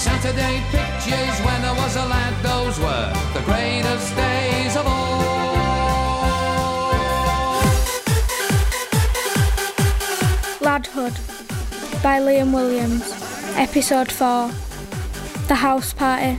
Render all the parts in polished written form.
Saturday pictures when I was a lad, those were the greatest days of all. Ladhood by Liam Williams. Episode 4. The House Party.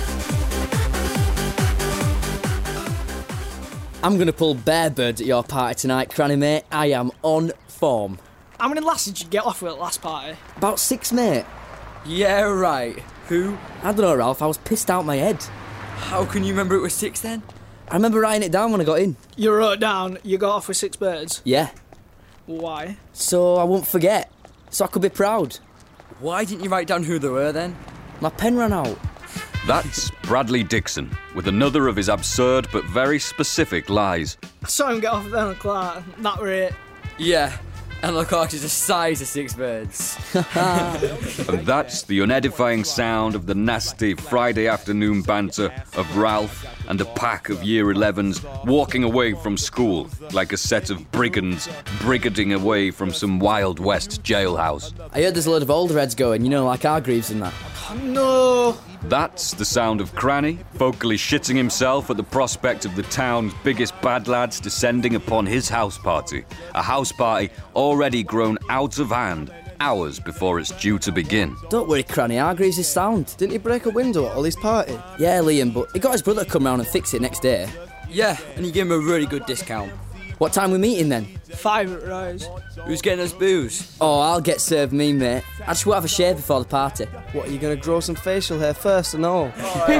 I'm going to pull bare birds at your party tonight, Cranny, mate. I am on form. How many lasses did you get off with at last party? About 6, mate. Yeah, right. Who? I don't know, Ralph. I was pissed out my head. How can you remember it was 6 then? I remember writing it down when I got in. You wrote down you got off with 6 birds? Yeah. Why? So I won't forget. So I could be proud. Why didn't you write down who they were then? My pen ran out. That's Bradley Dixon, with another of his absurd but very specific lies. I saw him get off with Ellen Clark. That were it. Yeah, Ellen Clark is the size of 6 birds. And that's the unedifying sound of the nasty Friday afternoon banter of Ralph and a pack of Year 11s walking away from school like a set of brigands brigading away from some Wild West jailhouse. I heard there's a load of older heads going, you know, like Hargreaves and that. No! That's the sound of Cranny, vocally shitting himself at the prospect of the town's biggest bad lads descending upon his house party. A house party already grown out of hand hours before it's due to begin. Don't worry, Cranny, Hargreaves is sound. Didn't he break a window at Ollie's party? Yeah, Liam, but he got his brother to come round and fix it next day. Yeah, and you gave him a really good discount. What time we meeting then? 5 at Rise. Who's getting us booze? Oh, I'll get served me, mate. I just won't have a shave before the party. What, are you going to grow some facial hair first and all?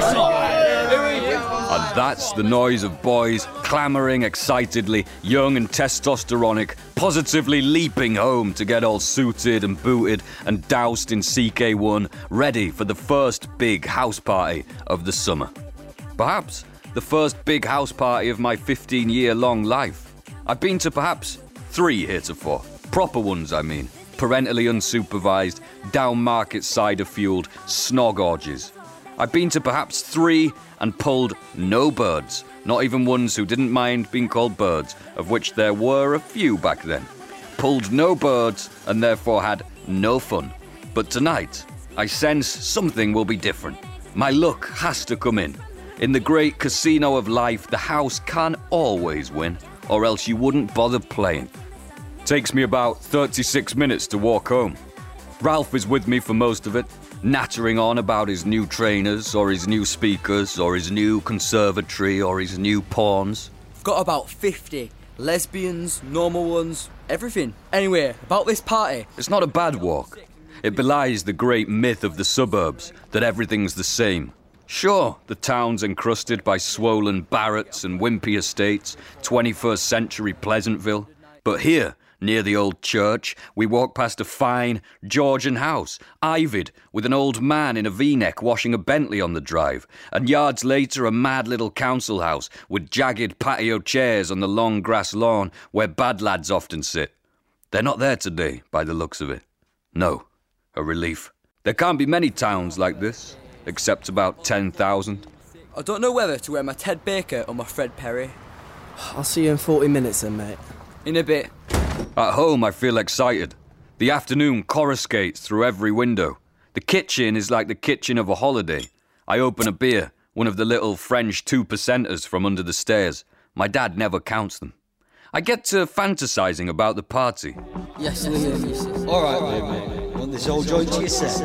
And that's the noise of boys clamouring excitedly, young and testosteronic, positively leaping home to get all suited and booted and doused in CK1, ready for the first big house party of the summer. Perhaps the first big house party of my 15-year-long life. I've been to perhaps 3 heretofore. Proper ones, I mean. Parentally unsupervised, down-market cider-fueled snog orgies. I've been to perhaps 3 and pulled no birds, not even ones who didn't mind being called birds, of which there were a few back then. Pulled no birds and therefore had no fun. But tonight, I sense something will be different. My luck has to come in. In the great casino of life, the house can always win, or else you wouldn't bother playing. Takes me about 36 minutes to walk home. Ralph is with me for most of it, nattering on about his new trainers, or his new speakers, or his new conservatory, or his new pawns. I've got about 50. Lesbians, normal ones, everything. Anyway, about this party. It's not a bad walk. It belies the great myth of the suburbs, that everything's the same. Sure, the town's encrusted by swollen Barretts and wimpy estates, 21st century Pleasantville. But here, near the old church, we walk past a fine Georgian house, ivied, with an old man in a V-neck washing a Bentley on the drive, and yards later a mad little council house with jagged patio chairs on the long grass lawn where bad lads often sit. They're not there today, by the looks of it. No, a relief. There can't be many towns like this, except about 10,000. I don't know whether to wear my Ted Baker or my Fred Perry. I'll see you in 40 minutes then, mate. In a bit. At home, I feel excited. The afternoon coruscates through every window. The kitchen is like the kitchen of a holiday. I open a beer, one of the little French 2%ers from under the stairs. My dad never counts them. I get to fantasising about the party. Yes, Liam. All right, mate. Want this all joint to yourself?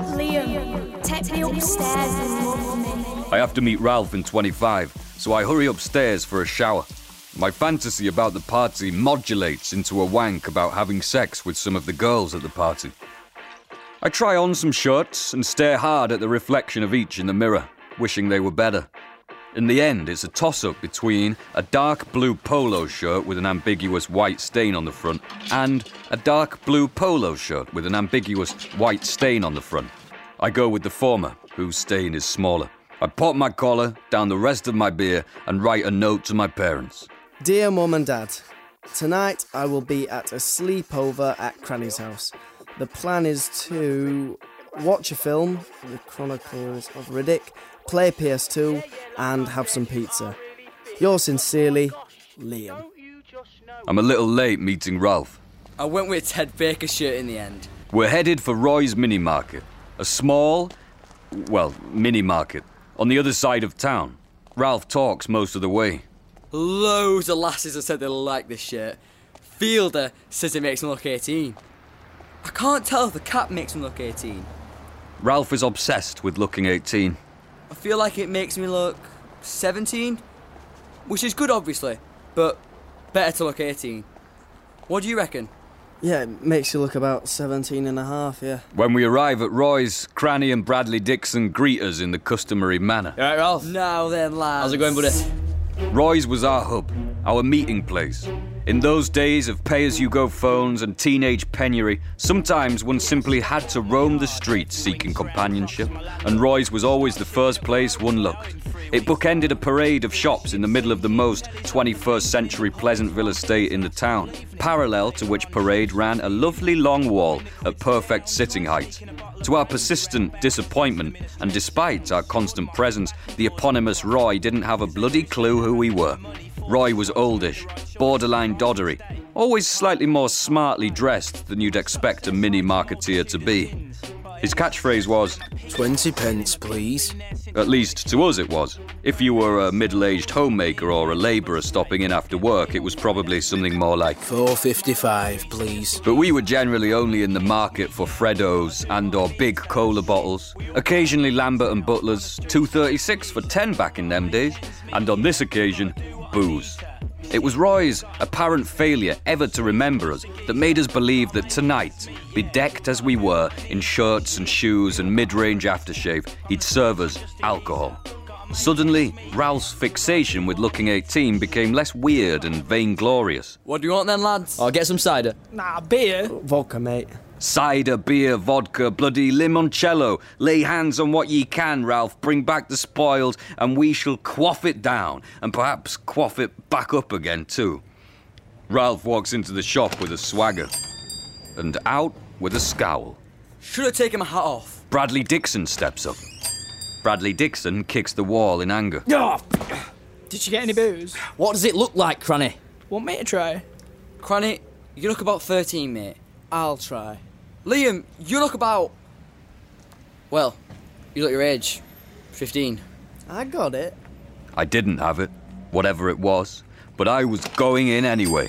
Liam, take me upstairs and love me. I have to meet Ralph in 25, so I hurry upstairs for a shower. My fantasy about the party modulates into a wank about having sex with some of the girls at the party. I try on some shirts and stare hard at the reflection of each in the mirror, wishing they were better. In the end, it's a toss-up between a dark blue polo shirt with an ambiguous white stain on the front and a dark blue polo shirt with an ambiguous white stain on the front. I go with the former, whose stain is smaller. I pop my collar, down the rest of my beer, and write a note to my parents. Dear Mum and Dad, tonight I will be at a sleepover at Cranny's house. The plan is to watch a film, The Chronicles of Riddick, play PS2 and have some pizza. Yours sincerely, Liam. I'm a little late meeting Ralph. I went with a Ted Baker shirt in the end. We're headed for Roy's Mini Market, a small mini market, on the other side of town. Ralph talks most of the way. Loads of lasses have said they like this shirt. Fielder says it makes me look 18. I can't tell if the cap makes me look 18. Ralph is obsessed with looking 18. I feel like it makes me look 17, which is good obviously, but better to look 18. What do you reckon? Yeah, it makes you look about 17 and a half, yeah. When we arrive at Roy's, Cranny and Bradley Dixon greet us in the customary manner. You alright, Ralph? Now then, lads. How's it going, buddy? Roy's was our hub, our meeting place. In those days of pay-as-you-go phones and teenage penury, sometimes one simply had to roam the streets seeking companionship, and Roy's was always the first place one looked. It bookended a parade of shops in the middle of the most 21st century Pleasantville estate in the town, parallel to which parade ran a lovely long wall at perfect sitting height. To our persistent disappointment, and despite our constant presence, the eponymous Roy didn't have a bloody clue who we were. Roy was oldish, borderline doddery, always slightly more smartly dressed than you'd expect a mini-marketeer to be. His catchphrase was, 20 pence, please. At least to us it was. If you were a middle-aged homemaker or a labourer stopping in after work, it was probably something more like 4.55, please. But we were generally only in the market for Freddos and/or big cola bottles, occasionally Lambert and Butlers, 2.36 for 10 back in them days, and on this occasion, booze. It was Roy's apparent failure ever to remember us that made us believe that tonight, bedecked as we were in shirts and shoes and mid-range aftershave, he'd serve us alcohol. Suddenly, Ralph's fixation with looking 18 became less weird and vainglorious. What do you want then, lads? I'll get some cider. Nah, beer. Vodka, mate. Cider, beer, vodka, bloody limoncello. Lay hands on what ye can, Ralph. Bring back the spoils, and we shall quaff it down, and perhaps quaff it back up again, too. Ralph walks into the shop with a swagger, and out with a scowl. Should have taken my hat off. Bradley Dixon steps up. Bradley Dixon kicks the wall in anger. Oh. Did you get any booze? What does it look like, Cranny? Want me to try? Cranny, you look about 13, mate. I'll try. Liam, you look about... Well, you look your age. 15. I got it. I didn't have it, whatever it was, but I was going in anyway.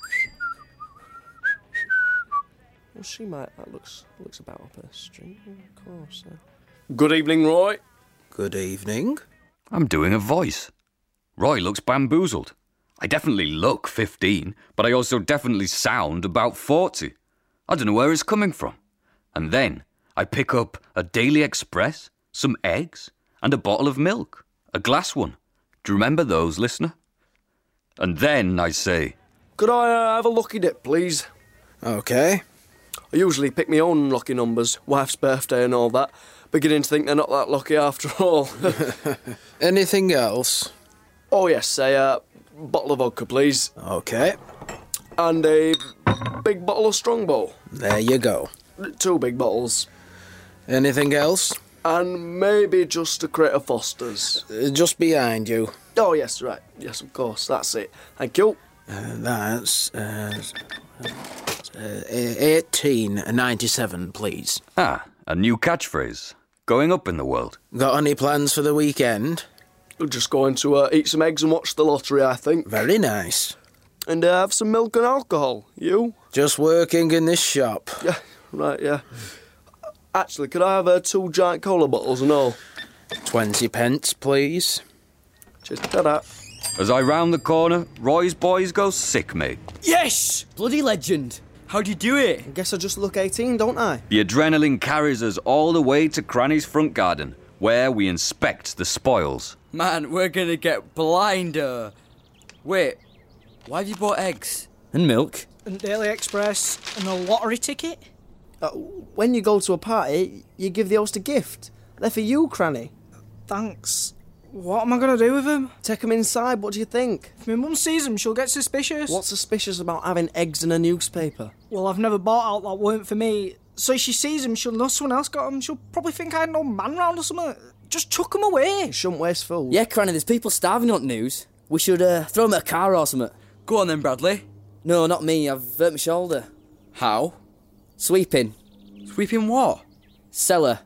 Well, she might. That looks about up her street, of course. Good evening, Roy. Good evening. I'm doing a voice. Roy looks bamboozled. I definitely look 15, but I also definitely sound about 40. I don't know where it's coming from. And then I pick up a Daily Express, some eggs, and a bottle of milk. A glass one. Do you remember those, listener? And then I say, Could I have a lucky dip, please? OK. I usually pick my own lucky numbers, wife's birthday and all that. Beginning to think they're not that lucky after all. Anything else? Oh yes, a bottle of vodka, please. OK. And a big bottle of Strongbow. There you go. 2 big bottles. Anything else? And maybe just a crate of Foster's. Just behind you. Oh yes, right. Yes, of course, that's it. Thank you. That's 18.97, please. ah, a new catchphrase. Going up in the world. Got any plans for the weekend? We're just going to eat some eggs and watch the lottery, I think. Very nice. And have some milk and alcohol. You? Just working in this shop. Yeah, right, yeah. Actually, could I have 2 giant cola bottles and all? 20 pence, please. Cheers, ta-da. As I round the corner, Roy's boys go sick, mate. Yes! Bloody legend. How'd you do it? I guess I just look 18, don't I? The adrenaline carries us all the way to Cranny's front garden, where we inspect the spoils. Man, we're gonna get blinder. Wait, why have you bought eggs? And milk. And Daily Express and a lottery ticket? When you go to a party, you give the host a gift. They're for you, Cranny. Thanks. What am I going to do with them? Take them inside, what do you think? If my mum sees them, she'll get suspicious. What's suspicious about having eggs in a newspaper? Well, I've never bought out that weren't for me. So if she sees them, she'll know someone else got them. She'll probably think I had no man round or something. Just chuck them away. You shouldn't waste food. Yeah, Cranny, there's people starving on news. We should throw them at a car or something. Go on then, Bradley. No, not me. I've hurt my shoulder. How? Sweeping. Sweeping what? Cellar.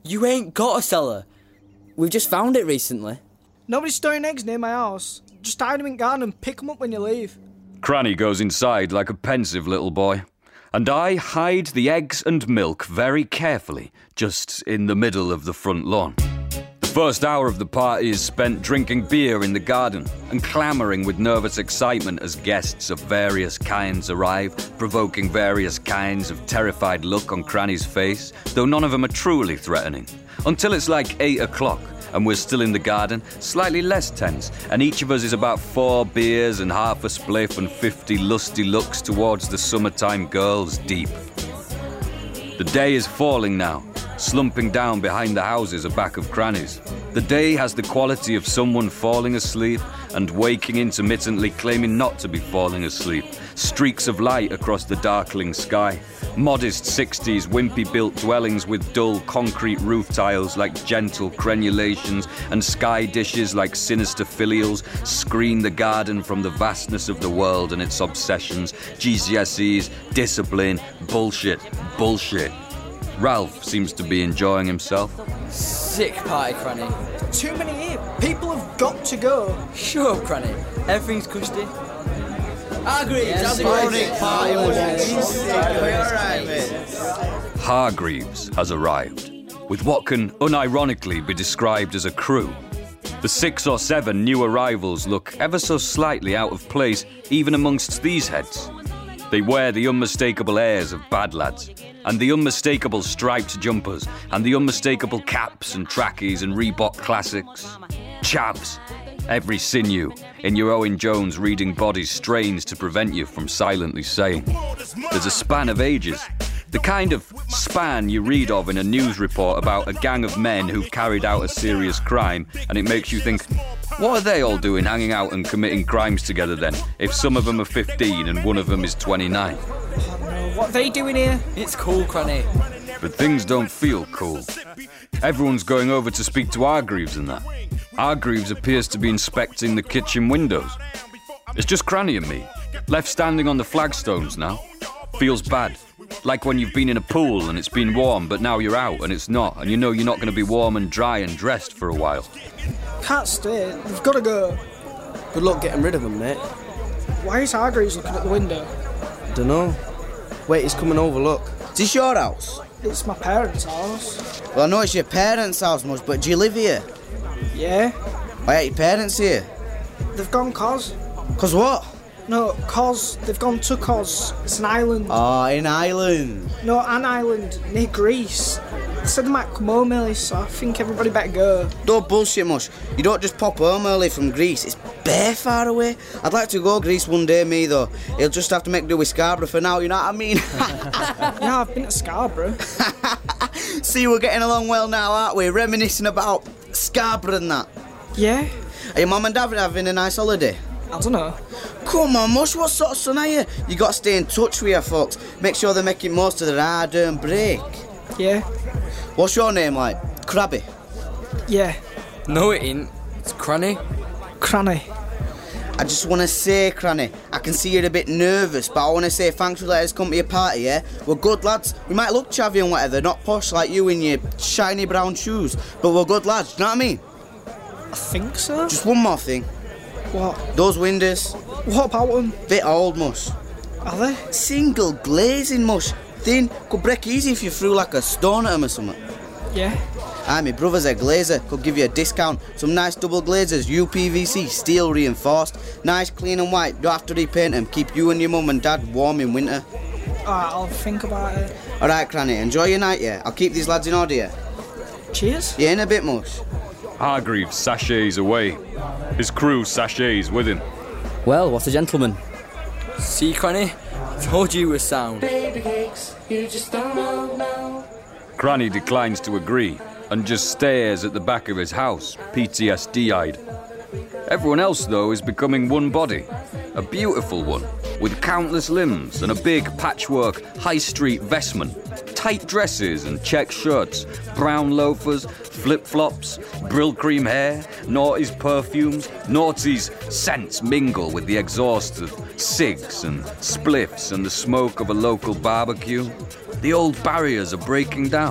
You ain't got a cellar. We've just found it recently. Nobody's storing eggs near my house. Just hide them in garden and pick them up when you leave. Cranny goes inside like a pensive little boy, and I hide the eggs and milk very carefully, just in the middle of the front lawn. The first hour of the party is spent drinking beer in the garden and clamouring with nervous excitement as guests of various kinds arrive, provoking various kinds of terrified look on Cranny's face, though none of them are truly threatening. Until it's like 8 o'clock, and we're still in the garden, slightly less tense, and each of us is about 4 beers and half a spliff and 50 lusty looks towards the summertime girls deep. The day is falling now, slumping down behind the houses aback of Cranny's. The day has the quality of someone falling asleep and waking intermittently, claiming not to be falling asleep. Streaks of light across the darkling sky. Modest 60s wimpy-built dwellings with dull concrete roof tiles like gentle crenulations and sky dishes like sinister filials screen the garden from the vastness of the world and its obsessions, GCSEs, discipline, bullshit. Ralph seems to be enjoying himself. Sick party, Cranny. Too many here. People have got to go. Shut up, Cranny. Everything's cushy. Hargreaves, Hargreaves has arrived, with what can unironically be described as a crew. The 6 or 7 new arrivals look ever so slightly out of place even amongst these heads. They wear the unmistakable airs of bad lads, and the unmistakable striped jumpers, and the unmistakable caps and trackies and Reebok classics. Chavs, every sinew in your Owen Jones reading body strains to prevent you from silently saying. There's a span of ages, the kind of span you read of in a news report about a gang of men who carried out a serious crime, and it makes you think, what are they all doing hanging out and committing crimes together then, if some of them are 15 and one of them is 29? What are they doing here? It's cool, Cranny. But things don't feel cool. Everyone's going over to speak to Hargreaves and that. Hargreaves appears to be inspecting the kitchen windows. It's just Cranny and me, left standing on the flagstones now. Feels bad. Like when you've been in a pool and it's been warm, but now you're out and it's not, and you know you're not going to be warm and dry and dressed for a while. Can't stay. We've got to go. Good luck getting rid of them, mate. Why is Hargreaves looking at the window? Dunno. Wait, he's coming over, look. Is this your house? It's my parents' house. Well, I know it's your parents' house, Mus, but do you live here? Yeah. Why are your parents here? They've gone Cos. Cos what? No, Cos. They've gone to Cos. It's an island. Oh, in Ireland. No, an island near Greece. They said they might come home early, so I think everybody better go. Don't bullshit, Mus. You don't just pop home early from Greece. It's bare far away. I'd like to go Greece one day, me, though. He'll just have to make do with Scarborough for now, you know what I mean? Yeah, I've been to Scarborough. See, we're getting along well now, aren't we? Reminiscing about Scarborough and that. Yeah. Are your mum and dad having a nice holiday? I don't know. Come on, Mush, what sort of son are you? You got to stay in touch with your folks. Make sure they're making most of their hard-earned break. Yeah. What's your name like? Krabby? Yeah. No, it ain't. It's Cranny. Cranny. I just want to say, Cranny, I can see you're a bit nervous, but I want to say thanks for letting us come to your party, yeah? We're good lads. We might look chavvy and whatever, not posh like you in your shiny brown shoes, but we're good lads, do you know what I mean? I think so. Just one more thing. What? Those windows. What about them? Bit old, Mush. Are they? Single glazing, Mush. Thin, could break easy if you threw like a stone at them or something. Yeah. Aye, my brother's a glazer, could give you a discount. Some nice double glazers, UPVC, steel reinforced. Nice, clean and white, don't have to repaint them. Keep you and your mum and dad warm in winter. Alright, I'll think about it. Alright, Cranny, enjoy your night, yeah? I'll keep these lads in order, yeah? Cheers. Yeah, in a bit, Mush. Hargreaves sachets away. His crew sachets with him. Well, what a gentleman. See, Cranny? Told you were sound. Baby cakes, you just don't know now. Cranny declines to agree and just stares at the back of his house, PTSD-eyed. Everyone else, though, is becoming one body. A beautiful one, with countless limbs and a big patchwork high street vestment. Tight dresses and check shirts, brown loafers, flip-flops, Brill cream hair, Naughty's perfumes, Naughty's scents mingle with the exhaust of cigs and spliffs and the smoke of a local barbecue. The old barriers are breaking down.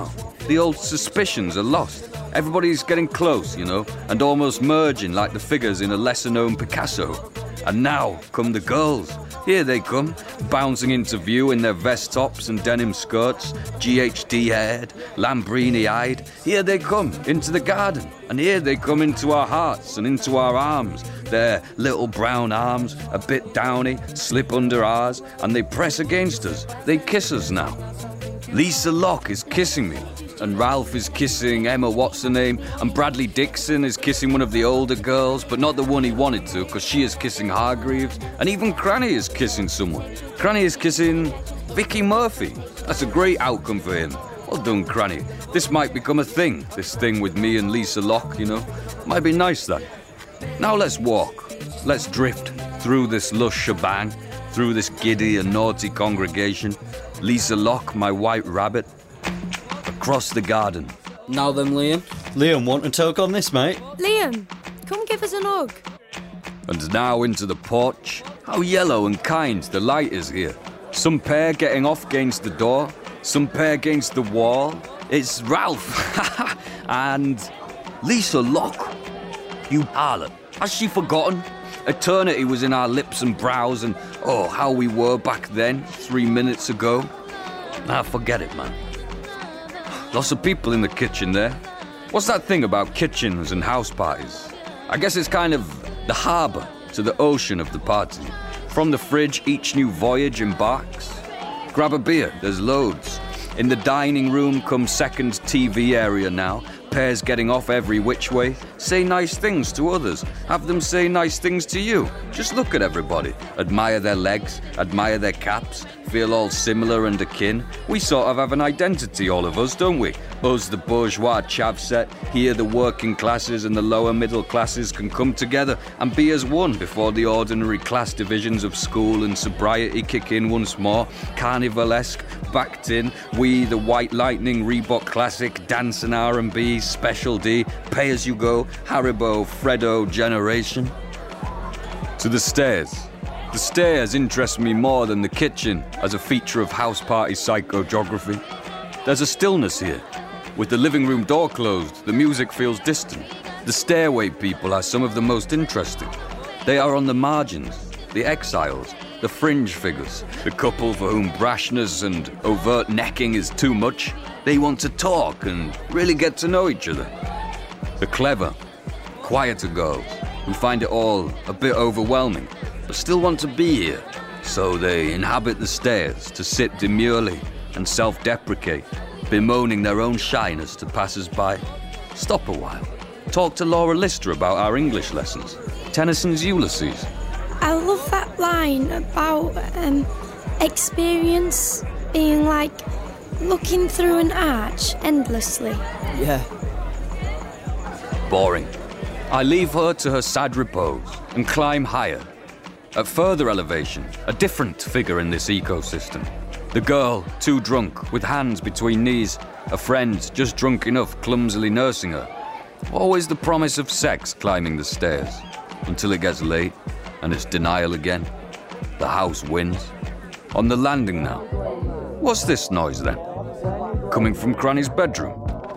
The old suspicions are lost. Everybody's getting close, you know, and almost merging like the figures in a lesser-known Picasso. And now come the girls. Here they come, bouncing into view in their vest tops and denim skirts, GHD-haired, Lambrini-eyed. Here they come, into the garden. And here they come into our hearts and into our arms. Their little brown arms, a bit downy, slip under ours, and they press against us. They kiss us now. Lisa Locke is kissing me, and Ralph is kissing Emma what's-her-name, and Bradley Dixon is kissing one of the older girls, but not the one he wanted to, because she is kissing Hargreaves, and even Cranny is kissing someone. Cranny is kissing Vicky Murphy. That's a great outcome for him. Well done, Cranny. This might become a thing, this thing with me and Lisa Locke, you know. Might be nice, that. Now let's walk. Let's drift through this lush shebang, through this giddy and naughty congregation. Lisa Locke, my white rabbit, across the garden. Now then, Liam. Liam, want to talk on this, mate? Liam, come give us an hug. And now into the porch. How yellow and kind the light is here. Some pair getting off against the door, some pair against the wall. It's Ralph and Lisa Locke. You harlot. Has she forgotten? Eternity was in our lips and brows, and oh, how we were back then, 3 minutes ago. Ah, forget it, man. Lots of people in the kitchen there. What's that thing about kitchens and house parties? I guess it's kind of the harbour to the ocean of the party. From the fridge, each new voyage embarks. Grab a beer, there's loads. In the dining room comes second TV area now. Pairs getting off every which way. Say nice things to others. Have them say nice things to you. Just look at everybody. Admire their legs. Admire their caps. Feel all similar and akin. We sort of have an identity, all of us, don't we? Us, the bourgeois chav set. Here the working classes and the lower middle classes can come together and be as one before the ordinary class divisions of school and sobriety kick in once more. Carnivalesque, backed in. We, the White Lightning, Reebok Classic, Dance and R&B, Special D, Pay As You Go, Haribo, Freddo generation. To the stairs. The stairs interest me more than the kitchen as a feature of house party psychogeography. There's a stillness here. With the living room door closed, the music feels distant. The stairway people are some of the most interesting. They are on the margins, the exiles, the fringe figures, the couple for whom brashness and overt necking is too much. They want to talk and really get to know each other. The clever, quieter girls who find it all a bit overwhelming, but still want to be here. So they inhabit the stairs to sit demurely and self-deprecate, bemoaning their own shyness to passers-by. Stop a while. Talk to Laura Lister about our English lessons. Tennyson's Ulysses. I love that line about experience being like looking through an arch endlessly. Yeah. Boring. I leave her to her sad repose and climb higher. At further elevation, a different figure in this ecosystem. The girl, too drunk, with hands between knees. A friend, just drunk enough, clumsily nursing her. Always the promise of sex climbing the stairs. Until it gets late, and it's denial again. The house wins. On the landing now. What's this noise then? Coming from Cranny's bedroom.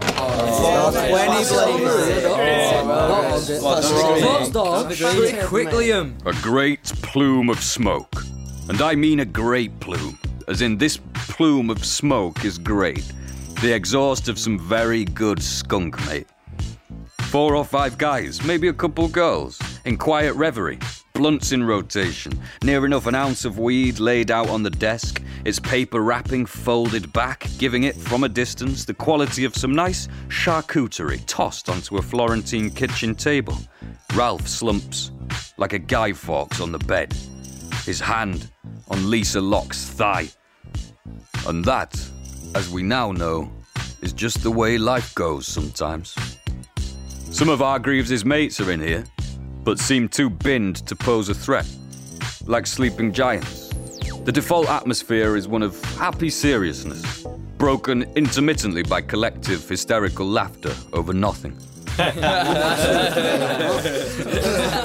Quick, Liam. A great plume of smoke. And I mean a great plume, as in this plume of smoke is great. The exhaust of some very good skunk, mate. 4 or 5 guys, maybe a couple girls, in quiet reverie, blunts in rotation, near enough an ounce of weed laid out on the desk, its paper wrapping folded back, giving it, from a distance, the quality of some nice charcuterie tossed onto a Florentine kitchen table. Ralph slumps, like a Guy Fawkes on the bed, his hand on Lisa Locke's thigh. And that, as we now know, is just the way life goes sometimes. Some of Hargreaves' mates are in here, but seem too binned to pose a threat, like sleeping giants. The default atmosphere is one of happy seriousness, broken intermittently by collective hysterical laughter over nothing. The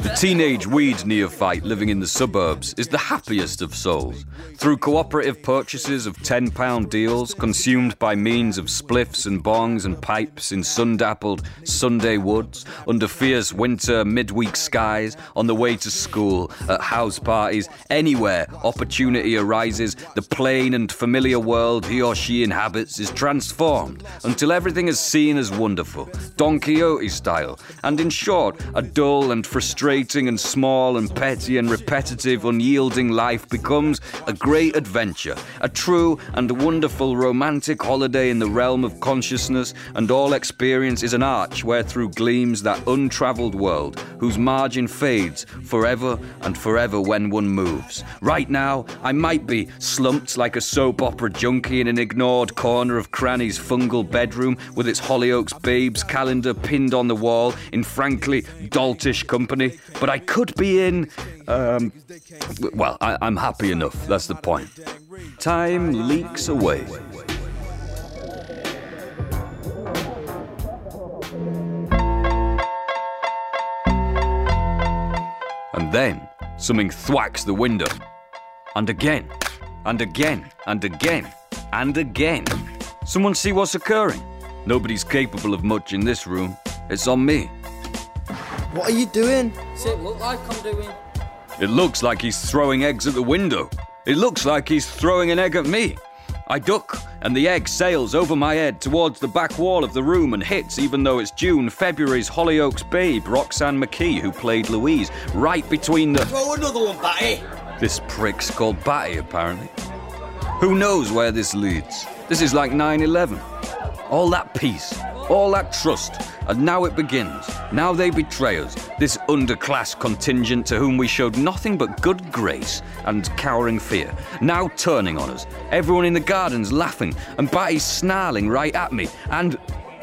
The teenage weed neophyte living in the suburbs is the happiest of souls. Through cooperative purchases of £10 deals consumed by means of spliffs and bongs and pipes in sun-dappled Sunday woods, under fierce winter midweek skies, on the way to school, at house parties, anywhere opportunity arises, the plain and familiar world he or she inhabits is transformed until everything is seen as wonderful, Don Quixote style, and in short, a dull and frustrating and small and petty and repetitive, unyielding life becomes a great adventure, a true and wonderful romantic holiday in the realm of consciousness, and all experience is an arch wherethrough gleams that untravelled world, whose margin fades forever and forever when one moves. Right now, I might be slumped like a soap opera junkie in an ignored corner of Cranny's fungal bedroom with its Hollyoaks Babes calendar pinned on the wall in frankly doltish company, but I could be in, well, I'm happy enough, that's the point. Time leaks away. And then, something thwacks the window. And again, and again, and again, and again. Someone see what's occurring? Nobody's capable of much in this room. It's on me. What are you doing? What's it look like I'm doing? It looks like he's throwing eggs at the window. It looks like he's throwing an egg at me. I duck, and the egg sails over my head towards the back wall of the room and hits, even though it's June, February's Hollyoaks babe, Roxanne McKee, who played Louise, right between the... Throw another one, Batty! This prick's called Batty, apparently. Who knows where this leads? This is like 9/11. All that peace, all that trust, and now it begins. Now they betray us, this underclass contingent to whom we showed nothing but good grace and cowering fear. Now turning on us, everyone in the garden's laughing, and Batty's snarling right at me, and...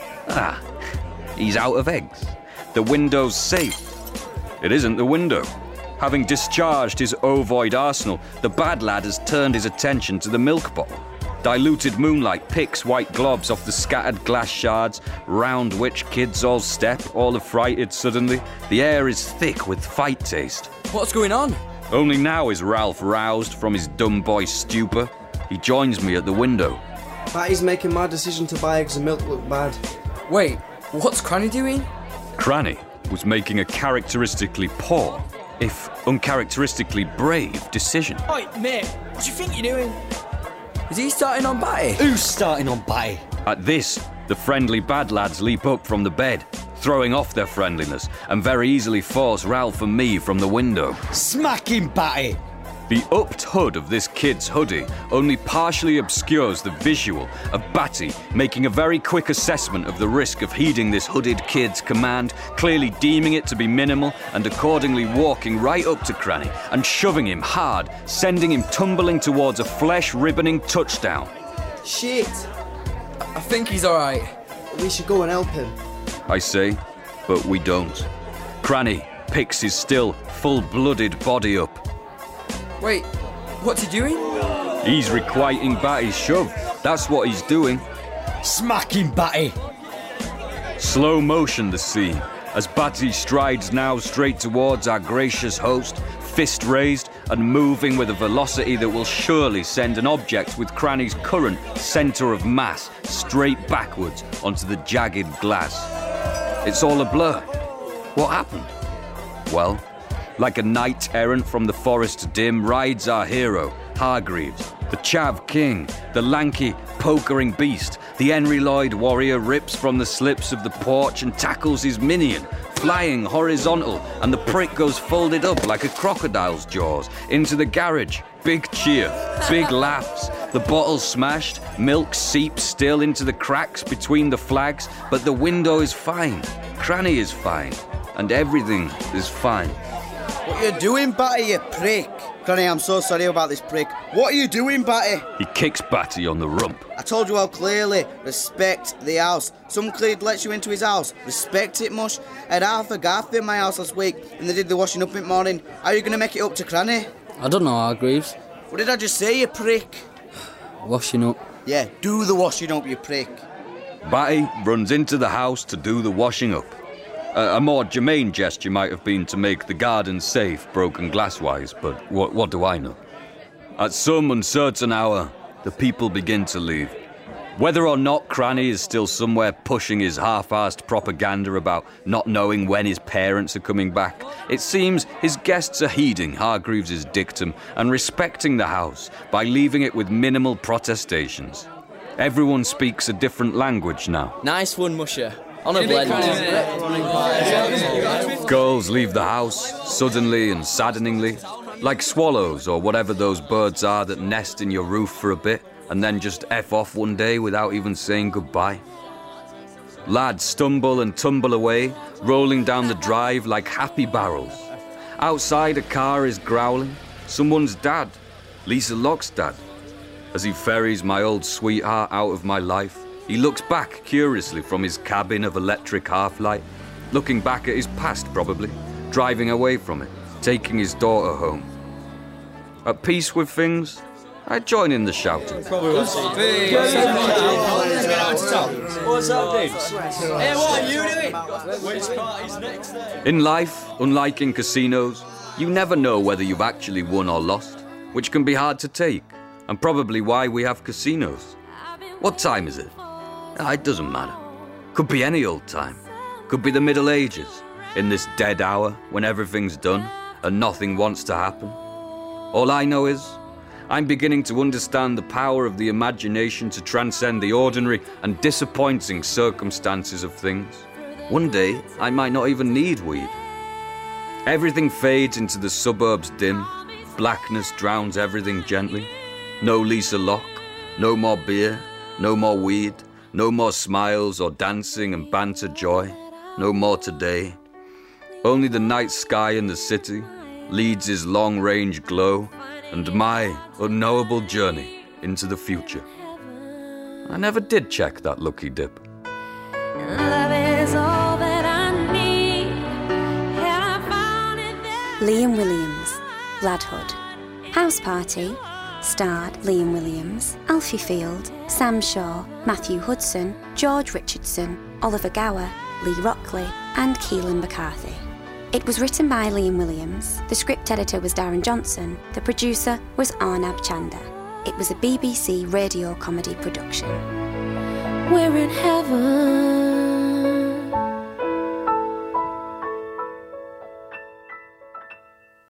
he's out of eggs. The window's safe. It isn't the window. Having discharged his ovoid arsenal, the bad lad has turned his attention to the milk bottle. Diluted moonlight picks white globs off the scattered glass shards, round which kids all step, all affrighted suddenly. The air is thick with fight taste. What's going on? Only now is Ralph roused from his dumb boy stupor. He joins me at the window. Batty's making my decision to buy eggs and milk look bad. Wait, what's Cranny doing? Cranny was making a characteristically poor, if uncharacteristically brave, decision. Oi, mate, what do you think you're doing? Is he starting on Batty? Who's starting on Batty? At this, the friendly bad lads leap up from the bed, throwing off their friendliness, and very easily force Ralph and me from the window. Smack him, Batty! The upped hood of this kid's hoodie only partially obscures the visual of Batty making a very quick assessment of the risk of heeding this hooded kid's command, clearly deeming it to be minimal, and accordingly walking right up to Cranny and shoving him hard, sending him tumbling towards a flesh-ribboning touchdown. Shit! I think he's alright. We should go and help him. I say, but we don't. Cranny picks his still full-blooded body up. Wait, what's he doing? He's requiting Batty's shove. That's what he's doing. Smack him, Batty! Slow motion the scene, as Batty strides now straight towards our gracious host, fist raised and moving with a velocity that will surely send an object with Cranny's current centre of mass straight backwards onto the jagged glass. It's all a blur. What happened? Well, like a knight errant from the forest dim rides our hero, Hargreaves, the Chav King, the lanky, pokering beast. The Henry Lloyd warrior rips from the slips of the porch and tackles his minion, flying horizontal, and the prick goes folded up like a crocodile's jaws into the garage. Big cheer, big laughs. The bottle's smashed, milk seeps still into the cracks between the flags, but the window is fine, Cranny is fine, and everything is fine. What are you doing, Batty, you prick? Cranny, I'm so sorry about this prick. What are you doing, Batty? He kicks Batty on the rump. I told you how clearly. Respect the house. Some kid lets you into his house. Respect it, mush. I had half a gaff in my house last week, and they did the washing up in the morning. How are you going to make it up to Cranny? I don't know, Hargreaves. What did I just say, you prick? Washing up. Yeah, do the washing up, you prick. Batty runs into the house to do the washing up. A more germane gesture might have been to make the garden safe, broken glass-wise, but what do I know? At some uncertain hour, the people begin to leave. Whether or not Cranny is still somewhere pushing his half-arsed propaganda about not knowing when his parents are coming back, it seems his guests are heeding Hargreaves' dictum and respecting the house by leaving it with minimal protestations. Everyone speaks a different language now. Nice one, Musher. On a blend. Girls leave the house, suddenly and saddeningly, like swallows or whatever those birds are that nest in your roof for a bit and then just F off one day without even saying goodbye. Lads stumble and tumble away, rolling down the drive like happy barrels. Outside, a car is growling. Someone's dad, Lisa Locke's dad. As he ferries my old sweetheart out of my life, he looks back curiously from his cabin of electric half-light, looking back at his past probably, driving away from it, taking his daughter home. At peace with things, I join in the shouting. What's happening? Hey, what are you doing? Which party's next then? In life, unlike in casinos, you never know whether you've actually won or lost, which can be hard to take, and probably why we have casinos. What time is it? It doesn't matter. Could be any old time. Could be the Middle Ages, in this dead hour when everything's done and nothing wants to happen. All I know is, I'm beginning to understand the power of the imagination to transcend the ordinary and disappointing circumstances of things. One day, I might not even need weed. Everything fades into the suburbs dim. Blackness drowns everything gently. No Lisa Locke, no more beer, no more weed, no more smiles or dancing and banter joy, no more today. Only the night sky in the city, Leeds' long-range glow, and my unknowable journey into the future. I never did check that lucky dip. Love is all that I need. Yeah, I found it there. Liam Williams, Ladhood. House Party starred Liam Williams, Alfie Field, Sam Shaw, Matthew Hudson, George Richardson, Oliver Gower, Lee Rockley, and Keelan McCarthy. It was written by Liam Williams, the script editor was Darren Johnson, the producer was Arnab Chanda. It was a BBC radio comedy production. We're in heaven.